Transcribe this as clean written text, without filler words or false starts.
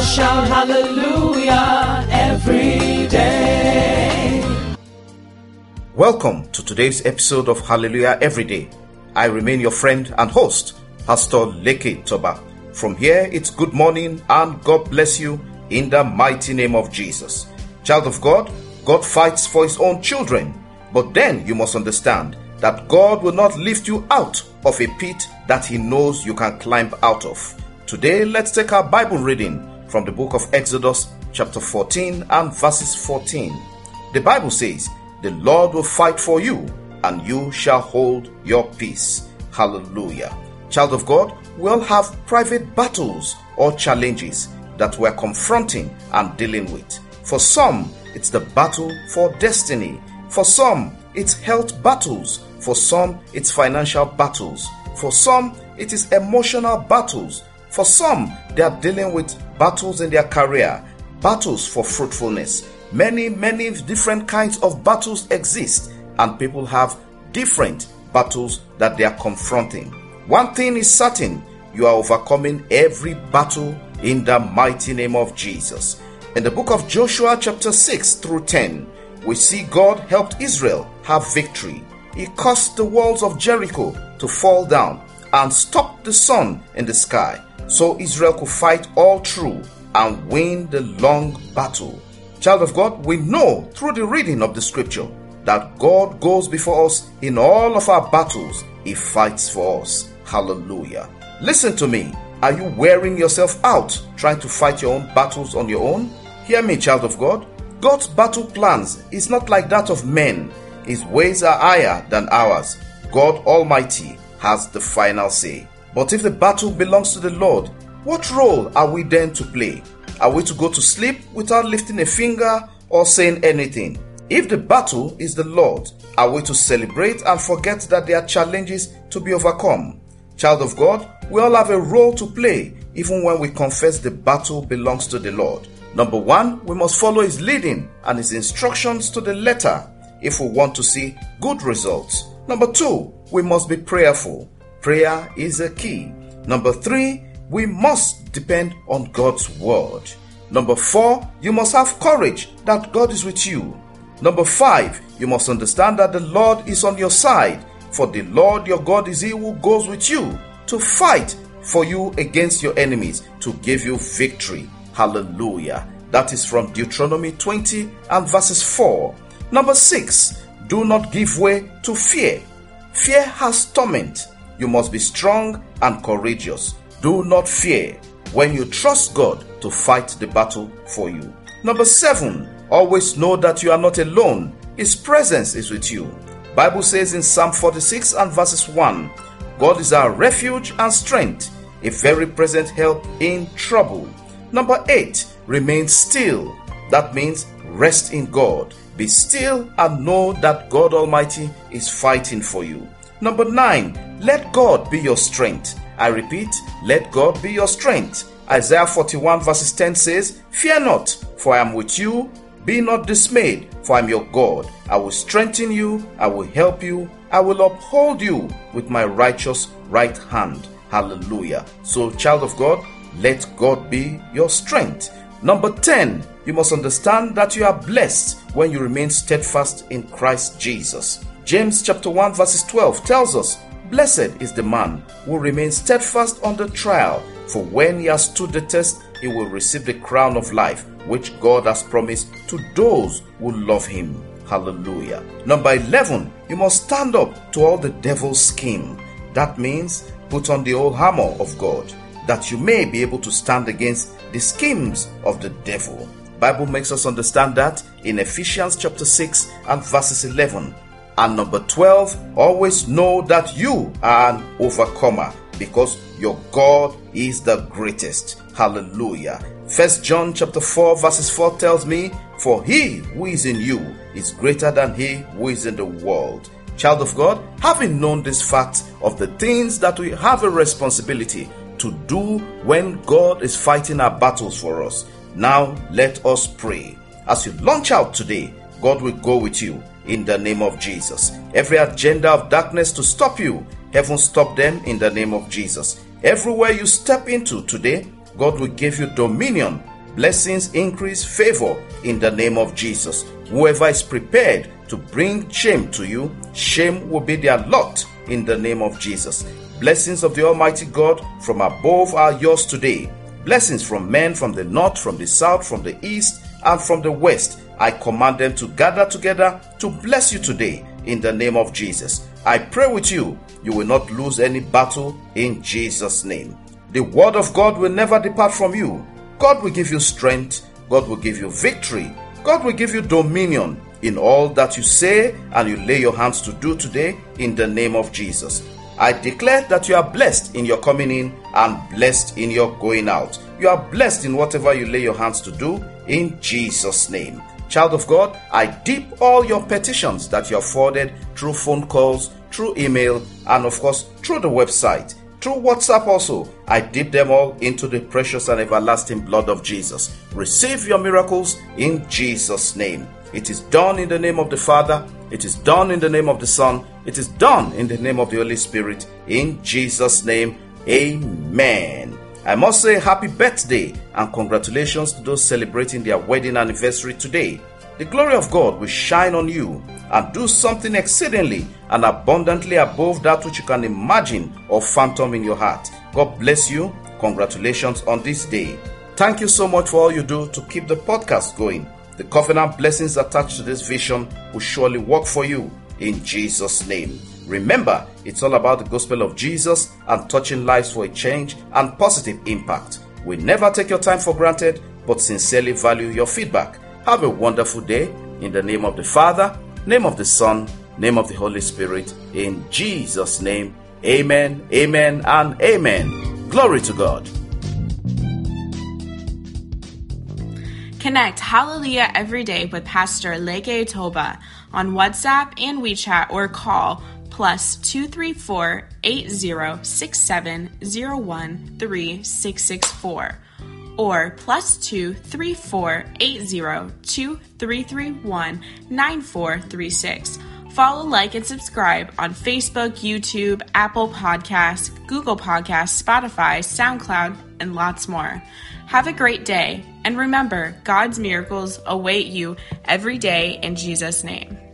shout hallelujah every day. Welcome to today's episode of Hallelujah Everyday. I remain your friend and host, Pastor Leke Toba. From here, it's good morning and God bless you in the mighty name of Jesus. Child of God, God fights for his own children. But then you must understand that God will not lift you out of a pit that he knows you can climb out of. Today, let's take our Bible reading from the book of Exodus chapter 14 and verses 14. The Bible says, "The Lord will fight for you, and you shall hold your peace." Hallelujah. Child of God, we all have private battles or challenges that we're confronting and dealing with. For some, it's the battle for destiny. For some, it's health battles. For some, it's financial battles. For some, it is emotional battles. For some, they are dealing with battles in their career, battles for fruitfulness. Many different kinds of battles exist, and people have different battles that they are confronting. One thing is certain, you are overcoming every battle in the mighty name of Jesus. In the book of Joshua chapter 6 through 10, we see God helped Israel have victory. He caused the walls of Jericho to fall down and stopped the sun in the sky, so Israel could fight all through and win the long battle. Child of God, we know through the reading of the scripture that God goes before us in all of our battles. He fights for us. Hallelujah. Listen to me. Are you wearing yourself out trying to fight your own battles on your own? Hear me, child of God. God's battle plans is not like that of men. His ways are higher than ours. God Almighty has the final say. But if the battle belongs to the Lord, what role are we then to play? Are we to go to sleep without lifting a finger or saying anything? If the battle is the Lord, are we to celebrate and forget that there are challenges to be overcome? Child of God, we all have a role to play even when we confess the battle belongs to the Lord. Number one, we must follow his leading and his instructions to the letter if we want to see good results. Number two, we must be prayerful. Prayer is a key. Number three, we must depend on God's word. Number four, you must have courage that God is with you. Number five, you must understand that the Lord is on your side, for the Lord your God is he who goes with you to fight for you against your enemies, to give you victory. Hallelujah. That is from Deuteronomy 20 and verses 4. Number 6, do not give way to fear. Fear has torment. You must be strong and courageous. Do not fear when you trust God to fight the battle for you. Number 7, always know that you are not alone. His presence is with you. Bible says in Psalm 46 and verses 1, God is our refuge and strength, a very present help in trouble. Number 8, remain still. That means rest in God. Be still and know that God Almighty is fighting for you. Number 9, let God be your strength. I repeat, let God be your strength. Isaiah 41 verses 10 says, "Fear not, for I am with you. Be not dismayed, for I am your God. I will strengthen you, I will help you, I will uphold you with my righteous right hand." Hallelujah. So, child of God, let God be your strength. Number 10, you must understand that you are blessed when you remain steadfast in Christ Jesus. James chapter 1 verses 12 tells us, "Blessed is the man who remains steadfast under trial, for when he has stood the test, he will receive the crown of life, which God has promised to those who love him." Hallelujah. Number 11, you must stand up to all the devil's scheme. That means put on the whole armor of God, that you may be able to stand against the schemes of the devil. Bible makes us understand that in Ephesians chapter 6 and verses 11. And number 12, always know that you are an overcomer because your God is the greatest. Hallelujah. 1 John chapter 4 verses 4 tells me, "For he who is in you is greater than he who is in the world." Child of God, having known this fact of the things that we have a responsibility to do when God is fighting our battles for us, now let us pray. As you launch out today, God will go with you in the name of Jesus. Every agenda of darkness to stop you, heaven stop them in the name of Jesus. Everywhere you step into today, God will give you dominion blessings, increase, favor in the name of Jesus. Whoever is prepared to bring shame to you, shame will be their lot in the name of Jesus. Blessings of the Almighty God from above are yours today. Blessings from men from the north, from the south, from the east, and from the west. I command them to gather together to bless you today in the name of Jesus. I pray with you, you will not lose any battle in Jesus' name. The word of God will never depart from you. God will give you strength. God will give you victory. God will give you dominion in all that you say and you lay your hands to do today in the name of Jesus. I declare that you are blessed in your coming in and blessed in your going out. You are blessed in whatever you lay your hands to do in Jesus' name. Child of God, I dip all your petitions that you have forwarded through phone calls, through email, and of course through the website, through WhatsApp also. I dip them all into the precious and everlasting blood of Jesus. Receive your miracles in Jesus' name. It is done in the name of the Father. It is done in the name of the Son. It is done in the name of the Holy Spirit. In Jesus' name, amen. I must say happy birthday and congratulations to those celebrating their wedding anniversary today. The glory of God will shine on you and do something exceedingly and abundantly above that which you can imagine or phantom in your heart. God bless you. Congratulations on this day. Thank you so much for all you do to keep the podcast going. The covenant blessings attached to this vision will surely work for you in Jesus' name. Remember, it's all about the gospel of Jesus and touching lives for a change and positive impact. We never take your time for granted, but sincerely value your feedback. Have a wonderful day in the name of the Father, name of the Son, name of the Holy Spirit. In Jesus' name, amen, amen, and amen. Glory to God. Connect Hallelujah every day with Pastor Leke Toba on WhatsApp and WeChat or call +234 8067013664 or +234 8023319436. Follow, like, and subscribe on Facebook, YouTube, Apple Podcasts, Google Podcasts, Spotify, SoundCloud, and lots more. Have a great day, and remember, God's miracles await you every day in Jesus' name.